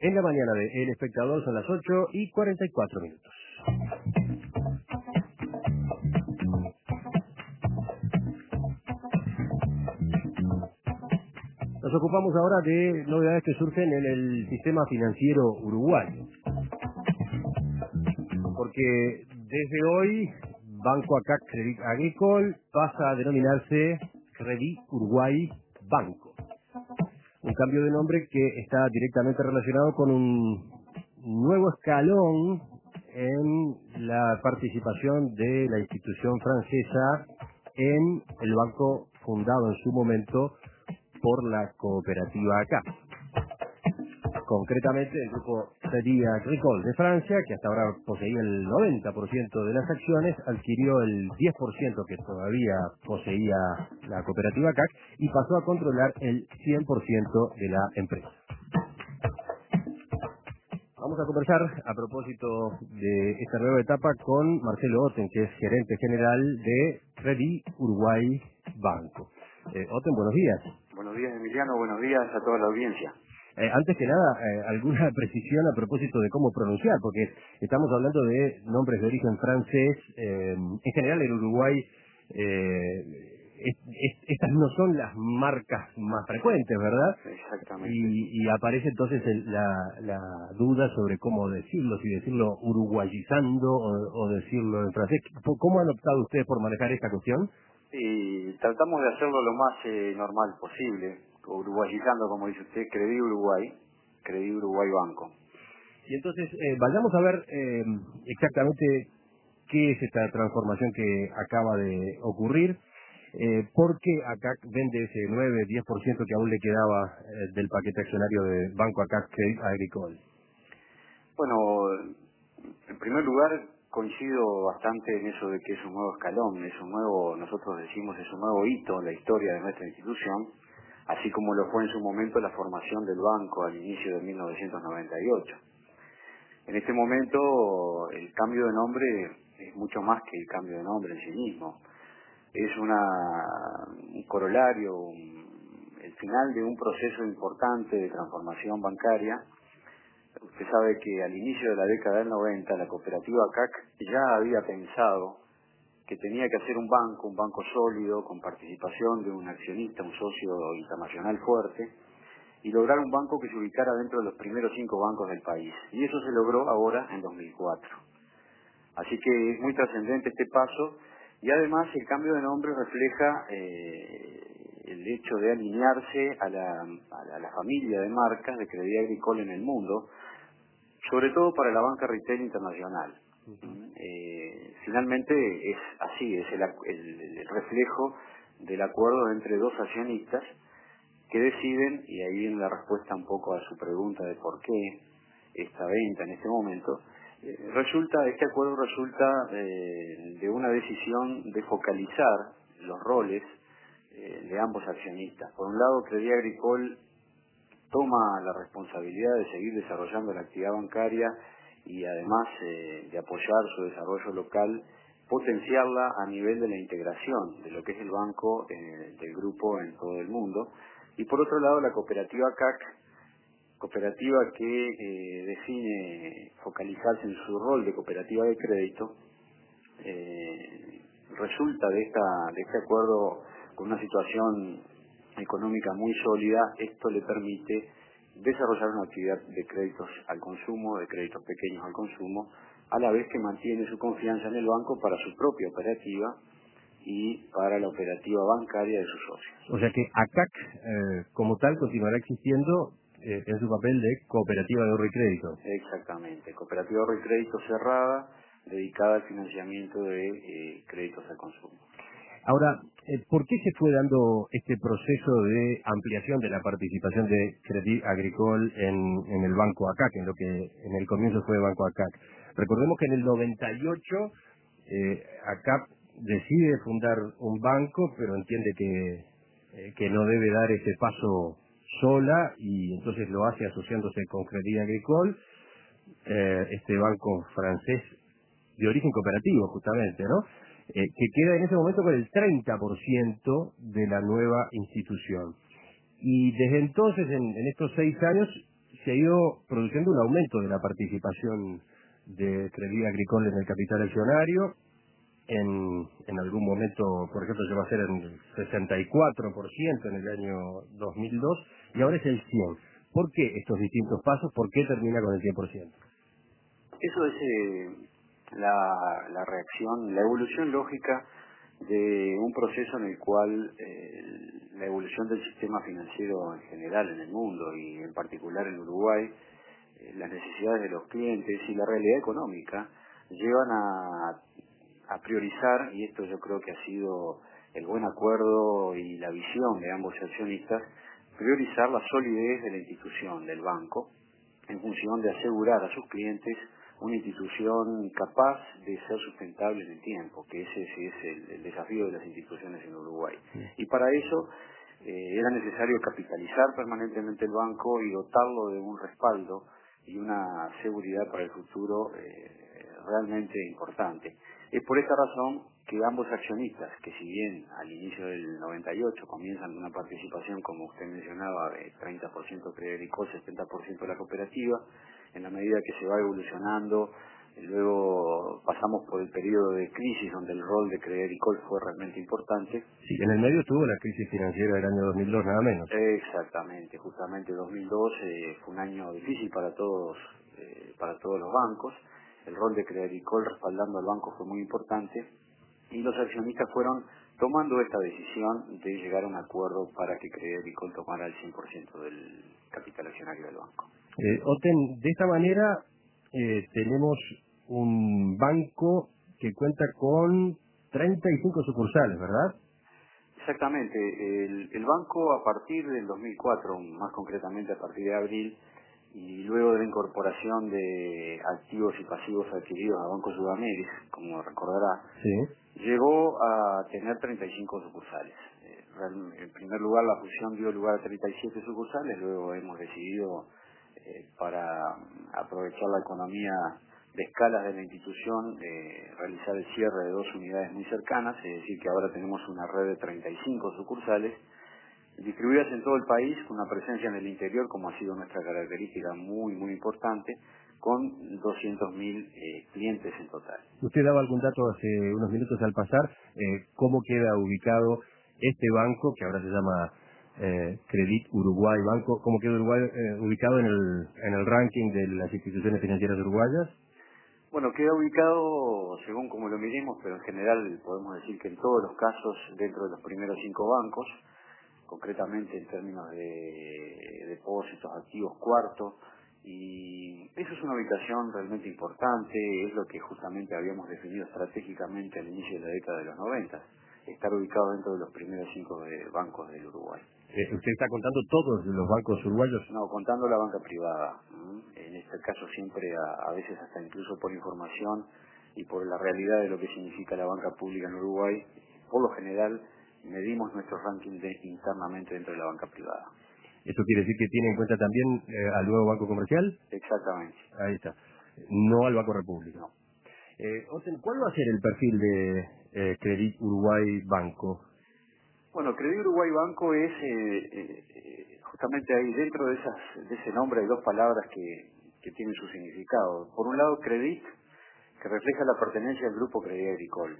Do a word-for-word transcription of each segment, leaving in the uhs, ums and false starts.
en la mañana de El Espectador, son las ocho y cuarenta y cuatro minutos. Nos ocupamos ahora de novedades que surgen en el sistema financiero uruguayo. Porque desde hoy, Banco A C A C Crédit Agricole pasa a denominarse Crédit Uruguay Banco. Un cambio de nombre que está directamente relacionado con un nuevo escalón en la participación de la institución francesa en el banco fundado en su momento por la cooperativa A C A C. Concretamente, el grupo Crédit Agricole de Francia, que hasta ahora poseía el noventa por ciento de las acciones, adquirió el diez por ciento que todavía poseía la cooperativa A C A C y pasó a controlar el cien por ciento de la empresa. Vamos a conversar a propósito de esta nueva etapa con Marcelo Otten, que es gerente general de Crédit Uruguay Banco. Eh, Otten, buenos días. Buenos días, Emiliano. Buenos días a toda la audiencia. Eh, antes que nada, eh, alguna precisión a propósito de cómo pronunciar, porque estamos hablando de nombres de origen francés. Eh, en general, en Uruguay, eh, es, es, estas no son las marcas más frecuentes, ¿verdad? Exactamente. Y, y aparece entonces el, la, la duda sobre cómo decirlo, si decirlo uruguayizando o, o decirlo en francés. ¿Cómo han optado ustedes por manejar esta cuestión? Y tratamos de hacerlo lo más eh, normal posible, uruguayizando, como dice usted, Crédit Uruguay, Crédit Uruguay Banco. Y entonces, eh, vayamos a ver eh, exactamente qué es esta transformación que acaba de ocurrir, eh, por qué A C A C vende ese nueve diez por ciento que aún le quedaba eh, del paquete accionario de Banco A C A C Crédit Agricole. Bueno, en primer lugar, coincido bastante en eso de que es un nuevo escalón, es un nuevo, nosotros decimos, es un nuevo hito en la historia de nuestra institución, así como lo fue en su momento la formación del banco al inicio de mil novecientos noventa y ocho. En este momento, el cambio de nombre es mucho más que el cambio de nombre en sí mismo. Es una, un corolario, un, el final de un proceso importante de transformación bancaria. Usted sabe que al inicio de la década del noventa, la cooperativa A C A C ya había pensado que tenía que hacer un banco, un banco sólido, con participación de un accionista, un socio internacional fuerte, y lograr un banco que se ubicara dentro de los primeros cinco bancos del país. Y eso se logró ahora en dos mil cuatro. Así que es muy trascendente este paso, y además el cambio de nombre refleja eh, el hecho de alinearse a la, a la, a la familia de marcas de Crédit Agricole en el mundo, sobre todo para la banca retail internacional. Uh-huh. Eh, finalmente es así, es el, el, el reflejo del acuerdo entre dos accionistas que deciden, y ahí viene la respuesta un poco a su pregunta de por qué esta venta en este momento. Eh, resulta, este acuerdo resulta eh, de una decisión de focalizar los roles eh, de ambos accionistas. Por un lado, Crédit Agricole toma la responsabilidad de seguir desarrollando la actividad bancaria y además eh, de apoyar su desarrollo local, potenciarla a nivel de la integración de lo que es el banco eh, del grupo en todo el mundo. Y por otro lado, la cooperativa A C A C, cooperativa que eh, define focalizarse en su rol de cooperativa de crédito, eh, resulta de, esta, de este acuerdo con una situación económica muy sólida. Esto le permite desarrollar una actividad de créditos al consumo, de créditos pequeños al consumo, a la vez que mantiene su confianza en el banco para su propia operativa y para la operativa bancaria de sus socios. O sea que A C A C, eh, como tal, continuará existiendo eh, en su papel de cooperativa de ahorro y crédito. Exactamente, cooperativa de ahorro y crédito cerrada, dedicada al financiamiento de eh, créditos al consumo. Ahora, eh, ¿por qué se fue dando este proceso de ampliación de la participación de Crédit Agricole en, en el Banco A C A C, en lo que en el comienzo fue Banco A C A C? Recordemos que en el noventa y ocho eh, A C A C decide fundar un banco, pero entiende que, eh, que no debe dar ese paso sola y entonces lo hace asociándose con Crédit Agricole, eh, este banco francés de origen cooperativo justamente, ¿no? Eh, que queda en ese momento con el treinta por ciento de la nueva institución. Y desde entonces, en, en estos seis años, se ha ido produciendo un aumento de la participación de Crédit Agricole en el capital accionario. En, en algún momento, por ejemplo, llegó a ser en sesenta y cuatro por ciento en el año dos mil dos y ahora es el cien por ciento. ¿Por qué estos distintos pasos? ¿Por qué termina con el cien por ciento? Eso es eh, la, la reacción, la evolución lógica de un proceso en el cual eh, la evolución del sistema financiero en general en el mundo y en particular en Uruguay, eh, las necesidades de los clientes y la realidad económica llevan a, a priorizar, y esto yo creo que ha sido el buen acuerdo y la visión de ambos accionistas, priorizar la solidez de la institución, del banco, en función de asegurar a sus clientes una institución capaz de ser sustentable en el tiempo, que ese, ese es el, el desafío de las instituciones en Uruguay. Y para eso eh, era necesario capitalizar permanentemente el banco y dotarlo de un respaldo y una seguridad para el futuro eh, realmente importante. Es por esta razón que ambos accionistas, que si bien al inicio del noventa y ocho comienzan una participación, como usted mencionaba, de treinta por ciento Crédit Agricole, setenta por ciento de la cooperativa, en la medida que se va evolucionando, luego pasamos por el periodo de crisis donde el rol de Crédit Agricole fue realmente importante. Sí, en el medio estuvo la crisis financiera del año dos mil dos, nada menos. Exactamente, justamente dos mil dos eh, fue un año difícil para todos, eh, para todos los bancos. El rol de Crédit Agricole respaldando al banco fue muy importante y los accionistas fueron tomando esta decisión de llegar a un acuerdo para que Crédit Agricole tomara el cien por ciento del capital accionario del banco. Eh, Oten, de esta manera eh, tenemos un banco que cuenta con treinta y cinco sucursales, ¿verdad? Exactamente. El, el banco a partir del dos mil cuatro, más concretamente a partir de abril, y luego de la incorporación de activos y pasivos adquiridos a Banco Sudamérica, como recordará, Sí. llegó a tener treinta y cinco sucursales. Eh, real- en primer lugar, la fusión dio lugar a treinta y siete sucursales, luego hemos decidido, eh, para aprovechar la economía de escalas de la institución, eh, realizar el cierre de dos unidades muy cercanas, es decir, que ahora tenemos una red de treinta y cinco sucursales, distribuidas en todo el país, con una presencia en el interior, como ha sido nuestra característica muy, muy importante, con doscientos mil eh, clientes en total. Usted daba algún dato hace unos minutos al pasar, eh, cómo queda ubicado este banco, que ahora se llama eh, Credit Uruguay Banco, cómo queda Uruguay eh, ubicado en el, en el ranking de las instituciones financieras uruguayas. Bueno, queda ubicado según como lo miremos, pero en general podemos decir que en todos los casos dentro de los primeros cinco bancos, concretamente en términos de depósitos activos cuarto, y eso es una ubicación realmente importante, es lo que justamente habíamos definido estratégicamente al inicio de la década de los noventa, estar ubicado dentro de los primeros cinco de bancos del Uruguay. Eh, ¿Usted está contando todos los bancos uruguayos? No, contando la banca privada. ¿m? En este caso siempre, a, a veces hasta incluso por información y por la realidad de lo que significa la banca pública en Uruguay, por lo general medimos nuestro ranking de, internamente dentro de la banca privada. ¿Eso quiere decir que tiene en cuenta también eh, al nuevo Banco Comercial? Exactamente. Ahí está. No al Banco República. No. Eh, Oten, ¿cuál va a ser el perfil de eh, Credit Uruguay Banco? Bueno, Credit Uruguay Banco es eh, eh, eh, justamente ahí dentro de esas de ese nombre hay dos palabras que, que tienen su significado. Por un lado, Credit, que refleja la pertenencia al grupo Credit Agricole,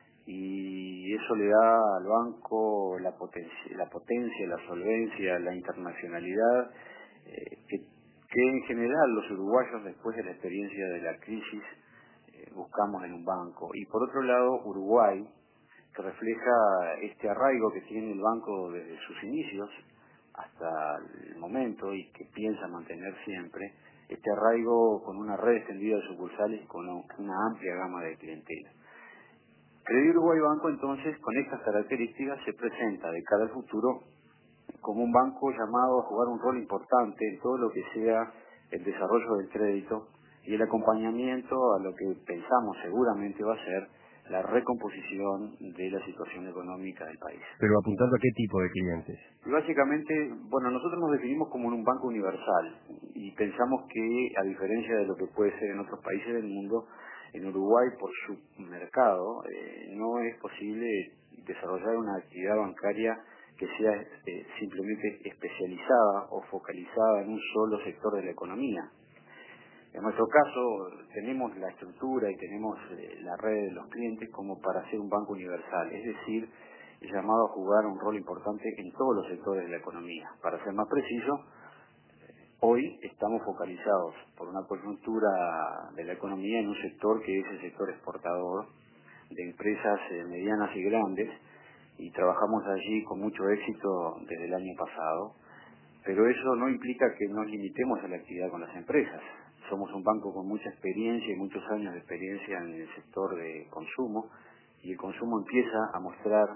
y eso le da al banco la potencia, la potencia, la solvencia, la internacionalidad eh, que, que en general los uruguayos, después de la experiencia de la crisis, eh, buscamos en un banco. Y por otro lado, Uruguay, que refleja este arraigo que tiene el banco desde sus inicios hasta el momento y que piensa mantener siempre, este arraigo con una red extendida de sucursales y con una amplia gama de clientela. Credit Uruguay Banco, entonces, con estas características, se presenta de cara al futuro como un banco llamado a jugar un rol importante en todo lo que sea el desarrollo del crédito y el acompañamiento a lo que pensamos seguramente va a ser la recomposición de la situación económica del país. Pero apuntando a qué tipo de clientes. Y básicamente, bueno, nosotros nos definimos como un banco universal y pensamos que, a diferencia de lo que puede ser en otros países del mundo, en Uruguay, por su mercado, eh, no es posible desarrollar una actividad bancaria que sea eh, simplemente especializada o focalizada en un solo sector de la economía. En nuestro caso tenemos la estructura y tenemos eh, la red de los clientes como para ser un banco universal, es decir, llamado a jugar un rol importante en todos los sectores de la economía. Para ser más preciso, hoy estamos focalizados por una coyuntura de la economía en un sector que es el sector exportador de empresas eh, medianas y grandes, y trabajamos allí con mucho éxito desde el año pasado, pero eso no implica que nos limitemos a la actividad con las empresas. Somos un banco con mucha experiencia y muchos años de experiencia en el sector de consumo, y el consumo empieza a mostrar,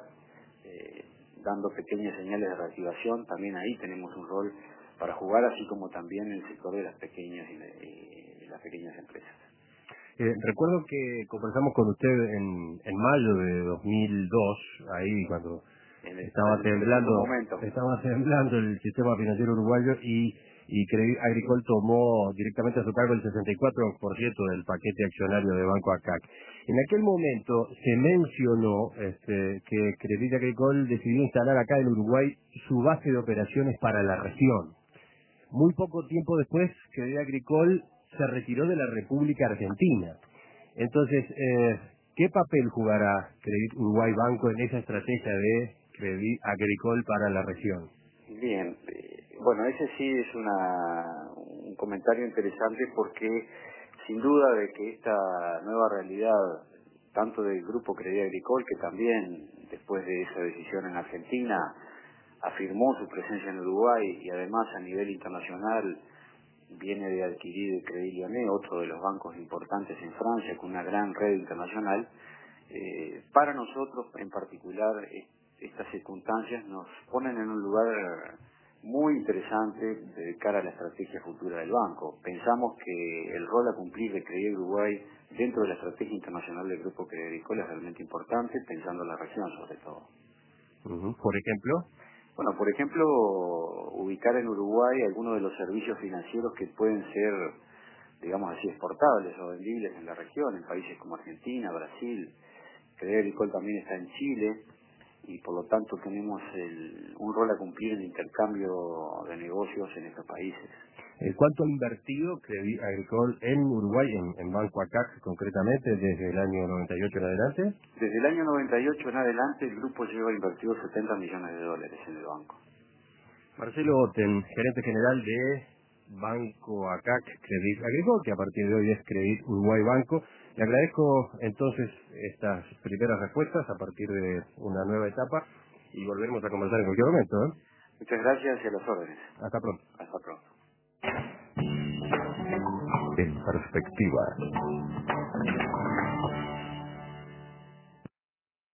eh, dando pequeñas señales de reactivación. También ahí tenemos un rol para jugar, así como también en el sector de las pequeñas y, de, y las pequeñas empresas. Eh, recuerdo que conversamos con usted en, en mayo de dos mil dos, ahí cuando En el, estaba en temblando, momento. estaba temblando el sistema financiero uruguayo, y, y Crédit Agricole tomó directamente a su cargo el sesenta y cuatro por ciento del paquete accionario de Banco A C A C. En aquel momento se mencionó este, que Crédit Agricole decidió instalar acá en Uruguay su base de operaciones para la región. Muy poco tiempo después, Crédit Agricole se retiró de la República Argentina. Entonces, eh, ¿qué papel jugará Crédit Uruguay Banco en esa estrategia de Crédit Agricole para la región? Bien, eh, bueno, ese sí es una, un comentario interesante, porque sin duda de que esta nueva realidad, tanto del Grupo Crédit Agricole, que también después de esa decisión en Argentina afirmó su presencia en Uruguay, y además a nivel internacional viene de adquirir Crédit Lyonnais, otro de los bancos importantes en Francia, con una gran red internacional. Eh, para nosotros en particular, eh, estas circunstancias nos ponen en un lugar muy interesante de cara a la estrategia futura del banco. Pensamos que el rol a cumplir de Crédit Uruguay dentro de la estrategia internacional del Grupo Crédit Agricole es realmente importante, pensando en la región sobre todo. Uh-huh. Por ejemplo, Bueno, por ejemplo, ubicar en Uruguay algunos de los servicios financieros que pueden ser, digamos así, exportables o vendibles en la región, en países como Argentina, Brasil. Crédit Agricole también está en Chile, y por lo tanto tenemos el, un rol a cumplir en el intercambio de negocios en estos países. eh, ¿cuánto ha invertido Crédit Agricole en Uruguay, en, en Banco A C A C concretamente, desde el año noventa y ocho en adelante? Desde el año noventa y ocho en adelante, el grupo lleva invertido setenta millones de dólares en el banco. Marcelo Otten, gerente general de Banco A C A C Crédit Agricole, que a partir de hoy es Crédit Uruguay Banco. Le agradezco entonces estas primeras respuestas a partir de una nueva etapa, y volveremos a conversar en cualquier momento, ¿eh? Muchas gracias y a las órdenes. Hasta pronto. Hasta pronto. En perspectiva.